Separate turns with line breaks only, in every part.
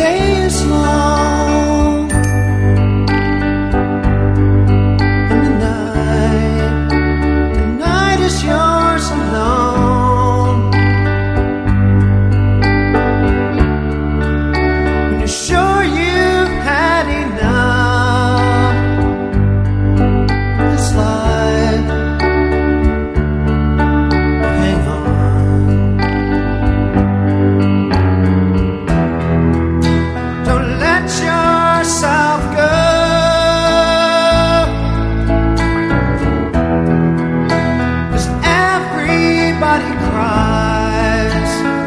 day is long and the night is yours alone. When you're sure you've had enough of this life, hang on. Don't let yourself go. 'Cause everybody cries,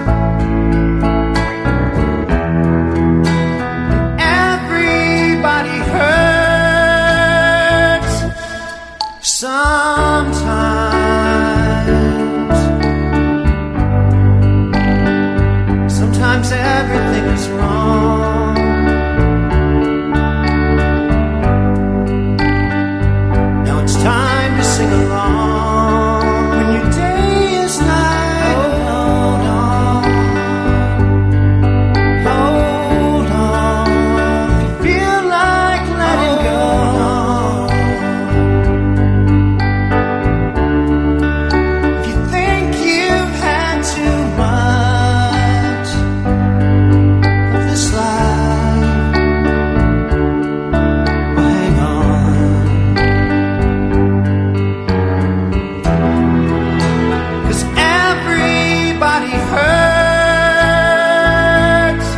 everybody hurts sometimes. Sometimes everything is wrong. Now it's time to sing along. When your day is night, hold on, hold on. If you feel like letting go, if you think you've had too much of this life, well, hang on. 'Cause everybody hurts.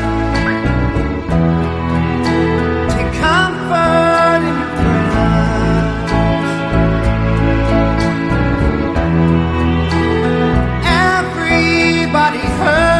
Take comfort in your prayers. Everybody hurts.